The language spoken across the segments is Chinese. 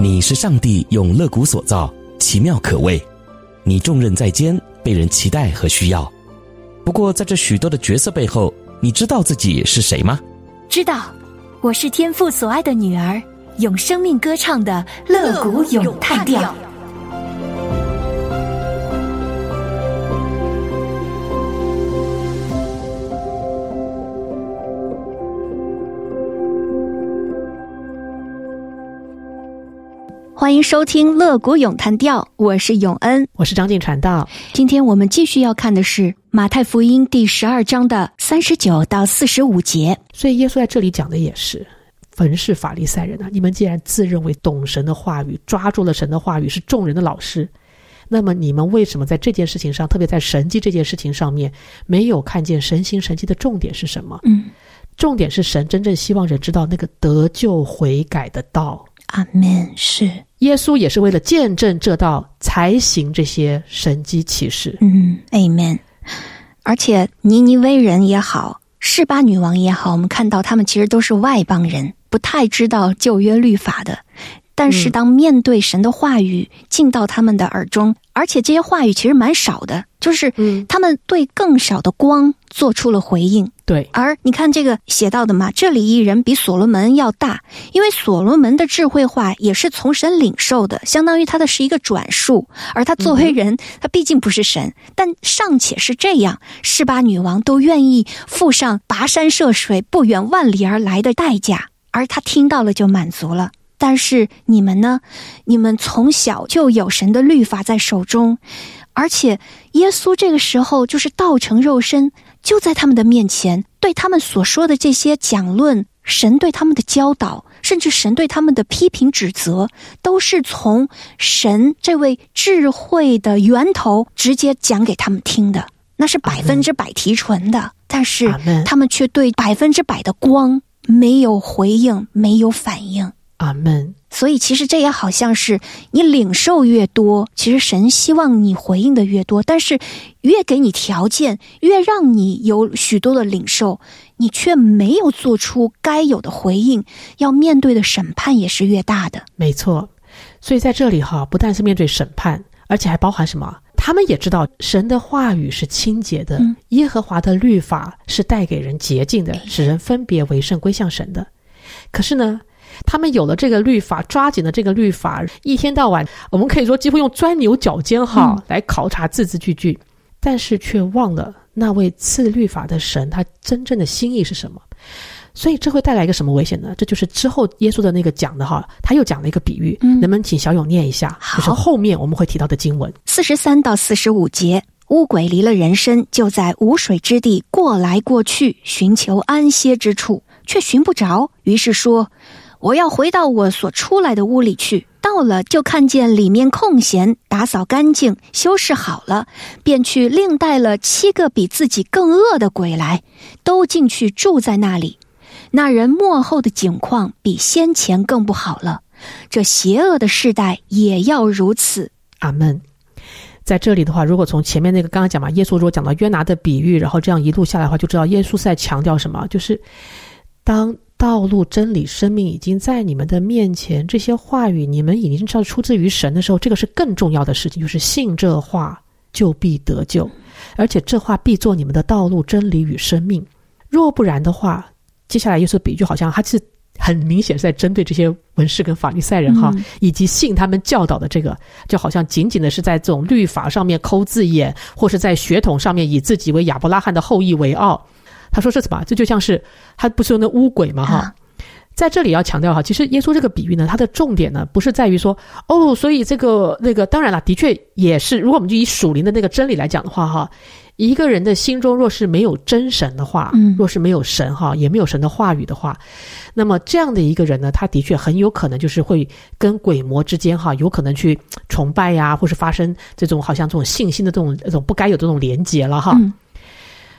你是上帝用肋骨所造，奇妙可畏，你重任在肩，被人期待和需要。不过在这许多的角色背后，你知道自己是谁吗？ 知道，我是天父所爱的女儿，用生命歌唱的肋骨咏叹调。欢迎收听肋骨咏叹调，我是永恩， 我是张静传道。 今天我们继续要看的是马太福音第12章的39到45节。 所以耶稣在这里讲的也是，凡是法利赛人啊，你们既然自认为懂神的话语，抓住了神的话语，是众人的老师，那么你们为什么在这件事情上，特别在神迹这件事情上面，没有看见神行神迹的重点是什么？重点是神真正希望人知道那个得救悔改的道。 阿们。是耶稣也是为了见证这道才行这些神迹奇事。 Amen。 而且尼尼微人也好，示巴女王也好，我们看到他们其实都是外邦人，不太知道旧约律法的，但是当面对神的话语进到他们的耳中，而且这些话语其实蛮少的，就是他们对更少的光做出了回应。 对， 而你看这个写到的嘛，这里一人比所罗门要大，因为所罗门的智慧话也是从神领受的，相当于他的是一个转述，而他作为人，他毕竟不是神，但尚且是这样，示巴女王都愿意付上跋山涉水不远万里而来的代价，而他听到了就满足了。但是你们呢？你们从小就有神的律法在手中，而且耶稣这个时候就是道成肉身，就在他们的面前，对他们所说的这些讲论，神对他们的教导，甚至神对他们的批评指责，都是从神这位智慧的源头直接讲给他们听的，那是100%提纯的。但是他们却对100%的光没有回应，没有反应。 阿们。 所以其实这也好像是你领受越多，其实神希望你回应的越多，但是越给你条件，越让你有许多的领受，你却没有做出该有的回应，要面对的审判也是越大的。 没错。所以在这里不但是面对审判，而且还包含什么？他们也知道神的话语是清洁的，耶和华的律法是带给人洁净的，使人分别为圣归向神的。可是呢，他们有了这个律法，抓紧了这个律法，一天到晚我们可以说几乎用钻牛角尖来考察字字句句，但是却忘了那位赐律法的神他真正的心意是什么。所以这会带来一个什么危险呢？这就是之后耶稣的那个讲的他又讲了一个比喻，能不能请小勇念一下？就是后面我们会提到的经文 43到45节。乌鬼离了人身，就在无水之地过来过去，寻求安歇之处，却寻不着，于是说，我要回到我所出来的屋里去。到了，就看见里面空闲，打扫干净，修饰好了，便去另带了7个比自己更恶的鬼来，都进去住在那里。那人末后的景况比先前更不好了，这邪恶的世代也要如此。 阿们。在这里的话，如果从前面那个刚刚讲嘛，耶稣如果讲到约拿的比喻，然后这样一路下来的话，就知道耶稣是在强调什么，就是当道路真理生命已经在你们的面前，这些话语你们已经知道出自于神的时候，这个是更重要的事情，就是信这话就必得救，而且这话必做你们的道路真理与生命。若不然的话，接下来耶稣的比喻好像他是很明显是在针对这些文士跟法利赛人以及信他们教导的这个，就好像仅仅的是在这种律法上面抠字眼，或是在血统上面以自己为亚伯拉罕的后裔为傲。他说是什么？这就像是他不是有那污鬼吗？在这里要强调其实耶稣这个比喻呢，它的重点呢不是在于说所以这个那个，当然了，的确也是，如果我们就以属灵的那个真理来讲的话一个人的心中若是没有真神的话，若是没有神也没有神的话语的话，那么这样的一个人呢，他的确很有可能就是会跟鬼魔之间有可能去崇拜或是发生这种好像这种信心的这种不该有的这种连结了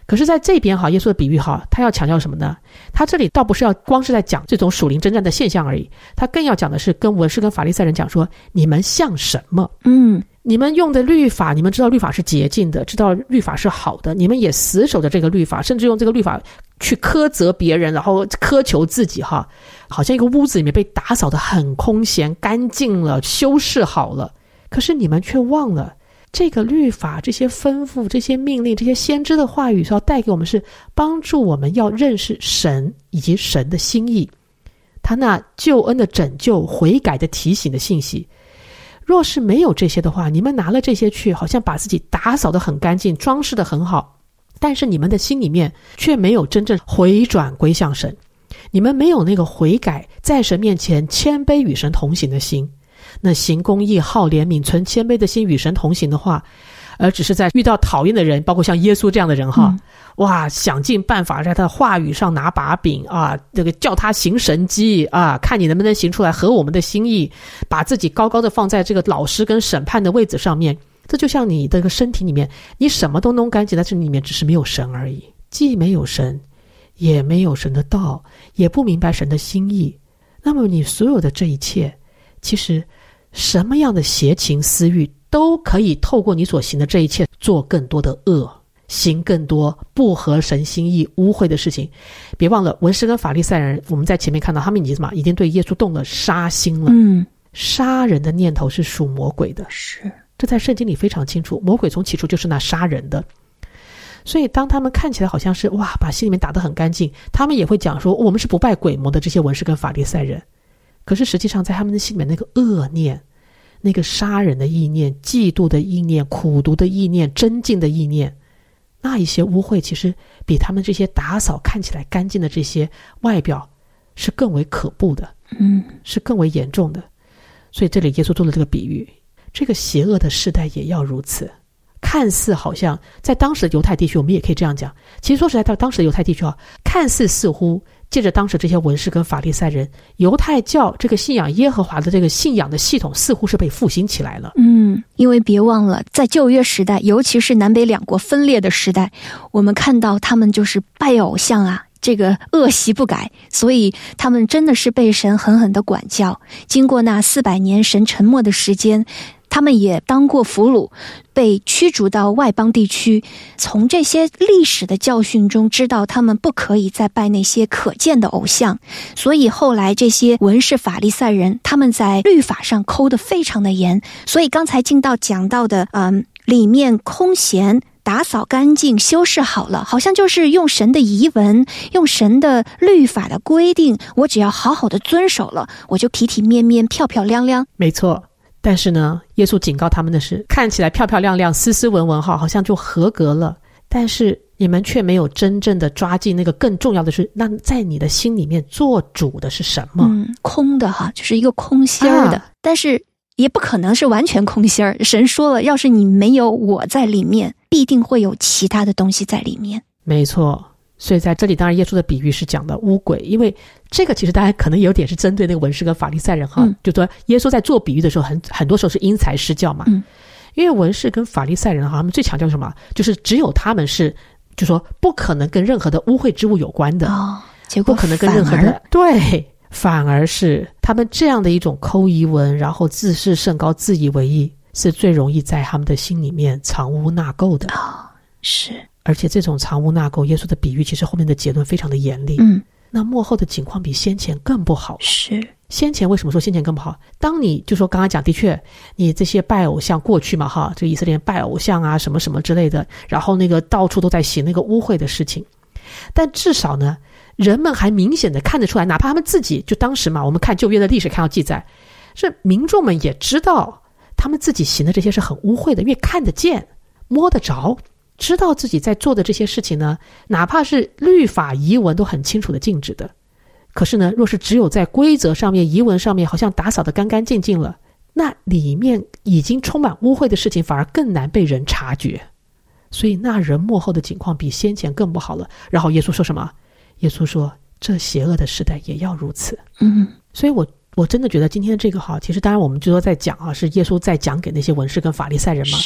可是在这边耶稣的比喻他要强调什么呢？他这里倒不是要光是在讲这种属灵征战的现象而已，他更要讲的是跟文士跟法利赛人讲说，你们像什么？你们用的律法，你们知道律法是洁净的，知道律法是好的，你们也死守着这个律法，甚至用这个律法去苛责别人，然后苛求自己好像一个屋子里面被打扫得很空闲干净了，修饰好了，可是你们却忘了这个律法，这些吩咐，这些命令，这些先知的话语是要带给我们，是帮助我们要认识神以及神的心意，他那救恩的拯救、悔改的提醒的信息。若是没有这些的话，你们拿了这些去，好像把自己打扫得很干净，装饰得很好，但是你们的心里面却没有真正回转归向神，你们没有那个悔改，在神面前谦卑与神同行的心。那行公义、好怜悯、存谦卑的心与神同行的话，而只是在遇到讨厌的人，包括像耶稣这样的人想尽办法在他的话语上拿把柄这个叫他行神迹看你能不能行出来合我们的心意，把自己高高的放在这个老师跟审判的位置上面。这就像你的身体里面，你什么都弄干净，但是里面只是没有神而已，既没有神，也没有神的道，也不明白神的心意。那么你所有的这一切，其实什么样的邪情私欲都可以透过你所行的这一切做更多的恶，行更多不合神心意污秽的事情。别忘了文士跟法利赛人，我们在前面看到他们已经对耶稣动了杀心了。杀人的念头是属魔鬼的， 是， 这在圣经里非常清楚，魔鬼从起初就是那杀人的。所以当他们看起来好像是把心里面打得很干净，他们也会讲说我们是不拜鬼魔的这些文士跟法利赛人，可是实际上在他们的心里面那个恶念，那个杀人的意念、嫉妒的意念、苦毒的意念、争竞的意念，那一些污秽其实比他们这些打扫看起来干净的这些外表是更为可怖的，是更为严重的。所以这里耶稣做了这个比喻，这个邪恶的世代也要如此。看似好像在当时的犹太地区，我们也可以这样讲，其实说实在，到当时的犹太地区看似似乎借着当时这些文士跟法利赛人，犹太教这个信仰耶和华的这个信仰的系统似乎是被复兴起来了。 因为别忘了在旧约时代，尤其是南北两国分裂的时代，我们看到他们就是拜偶像这个恶习不改，所以他们真的是被神狠狠的管教。经过那400年神沉默的时间，他们也当过俘虏，被驱逐到外邦地区。从这些历史的教训中知道他们不可以再拜那些可见的偶像，所以后来这些文士法利赛人，他们在律法上抠得非常的严。所以刚才讲到的里面空闲打扫干净修饰好了，好像就是用神的遗文，用神的律法的规定，我只要好好的遵守了，我就体体面面漂漂亮亮。 没错，但是呢，耶稣警告他们的是，看起来漂漂亮亮斯斯文文好像就合格了，但是你们却没有真正的抓进那个更重要的是，那在你的心里面做主的是什么？ 空的就是一个空心儿的，但是也不可能是完全空心儿。神说了，要是你没有我在里面，必定会有其他的东西在里面。没错， 所以在这里当然耶稣的比喻是讲的污鬼，因为这个其实大家可能有点是针对那个文士跟法利赛人就说耶稣在做比喻的时候很多时候是因材施教嘛。因为文士跟法利赛人他们最强调什么？就是只有他们是就说不可能跟任何的污秽之物有关的， 结果不可能跟任何的反而是他们这样的一种抠遗文，然后自视甚高、自以为意，是最容易在他们的心里面藏污纳垢的。 是， 而且这种藏污纳垢，耶稣的比喻其实后面的结论非常的严厉。那末后的情况比先前更不好。 是， 先前为什么说先前更不好？当你就说刚刚讲，的确你这些拜偶像过去嘛这以色列人拜偶像什么什么之类的，然后那个到处都在行那个污秽的事情，但至少呢人们还明显的看得出来，哪怕他们自己就当时嘛，我们看旧约的历史看到记载，是民众们也知道他们自己行的这些是很污秽的，因为看得见摸得着，知道自己在做的这些事情呢，哪怕是律法遗文都很清楚的禁止的。可是呢，若是只有在规则上面遗文上面好像打扫得干干净净了，那里面已经充满污秽的事情反而更难被人察觉，所以那人末后的情况比先前更不好了。然后耶稣说什么？耶稣说这邪恶的时代也要如此。所以我真的觉得今天这个其实当然我们就说在讲是耶稣在讲给那些文士跟法利赛人嘛。 是，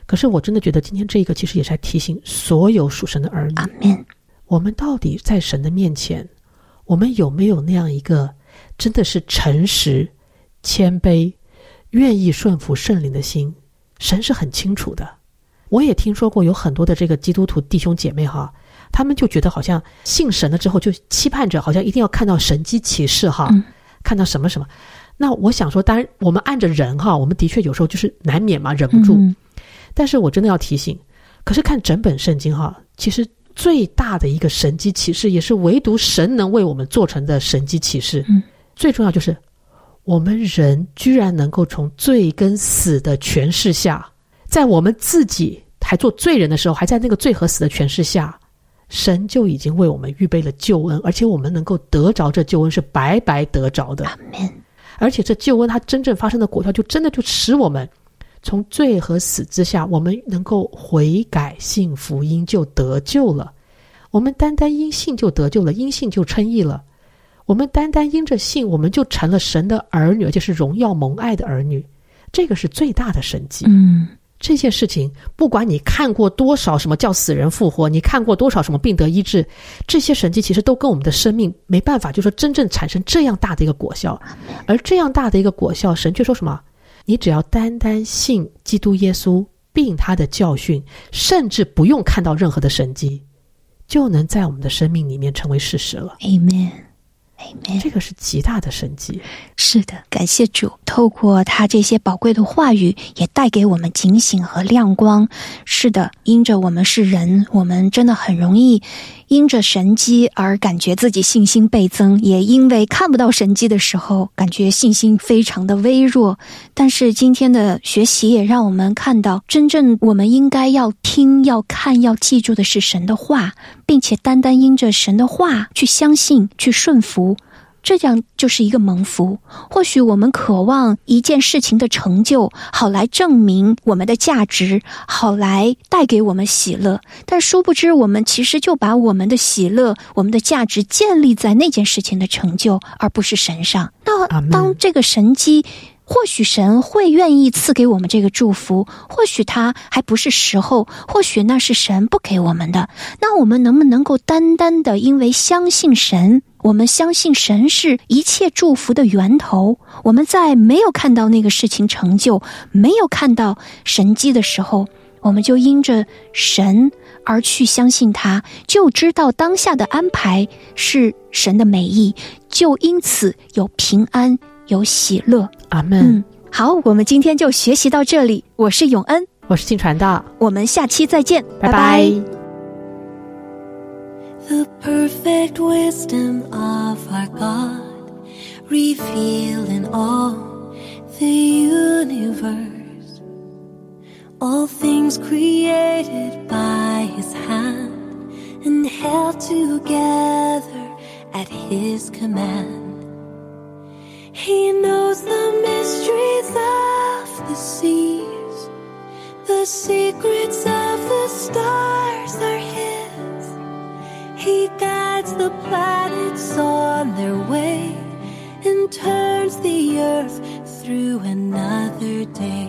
可是我真的觉得今天这一个其实也是在提醒所有属神的儿女， 阿们。 我们到底在神的面前，我们有没有那样一个真的是诚实、谦卑、愿意顺服圣灵的心？神是很清楚的。我也听说过有很多的这个基督徒弟兄姐妹哈，他们就觉得好像信神了之后就期盼着好像一定要看到神迹奇事哈，看到什么什么。那我想说，当然我们按着人哈，我们的确有时候就是难免嘛，忍不住。但是我真的要提醒，可是看整本圣经哈，其实最大的一个神迹奇事，也是唯独神能为我们做成的神迹奇事，最重要就是我们人居然能够从罪跟死的权势下，在我们自己还做罪人的时候，还在那个罪和死的权势下，神就已经为我们预备了救恩，而且我们能够得着这救恩是白白得着的。 阿们。 而且这救恩它真正发生的果效，就真的就使我们从罪和死之下，我们能够悔改信福音就得救了。我们单单因信就得救了，因信就称义了。我们单单因着信，我们就成了神的儿女，而且是荣耀蒙爱的儿女。这个是最大的神迹。这些事情不管你看过多少什么叫死人复活，你看过多少什么病得医治，这些神迹其实都跟我们的生命没办法就是说真正产生这样大的一个果效。而这样大的一个果效，神却说什么？你只要单单信基督耶稣并他的教训，甚至不用看到任何的神迹，就能在我们的生命里面成为事实了。 Amen。 这个是极大的神迹。 是的，感谢主，透过他这些宝贵的话语，也带给我们警醒和亮光。是的，因着我们是人，我们真的很容易因着神迹而感觉自己信心倍增，也因为看不到神迹的时候，感觉信心非常的微弱。但是今天的学习也让我们看到，真正我们应该要听、要看、要记住的是神的话，并且单单因着神的话去相信、去顺服，这样就是一个蒙福。或许我们渴望一件事情的成就，好来证明我们的价值，好来带给我们喜乐，但殊不知我们其实就把我们的喜乐、我们的价值建立在那件事情的成就，而不是神上。那当这个神迹，或许神会愿意赐给我们这个祝福，或许他还不是时候，或许那是神不给我们的。那我们能不能够单单的因为相信神，我们相信神是一切祝福的源头，我们在没有看到那个事情成就，没有看到神迹的时候，我们就因着神而去相信他，就知道当下的安排是神的美意，就因此有平安，有喜乐。 阿们。 好，我们今天就学习到这里。我是永恩， 我是静传道， 我们下期再见， 拜拜。 The perfect wisdom of our God, revealed in all the universe, all things created by His hand and held together at His command. He knows the mysteries of the seas, the secrets of the stars are His. He guides the planets on their way and turns the earth through another day.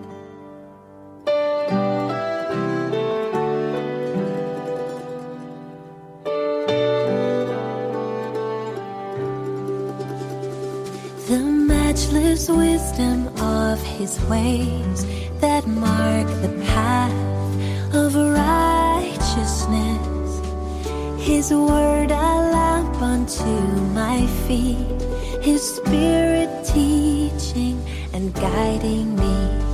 The matchless wisdom of His ways that mark the path of righteousness. His word a lamp unto my feet, His Spirit teaching and guiding me.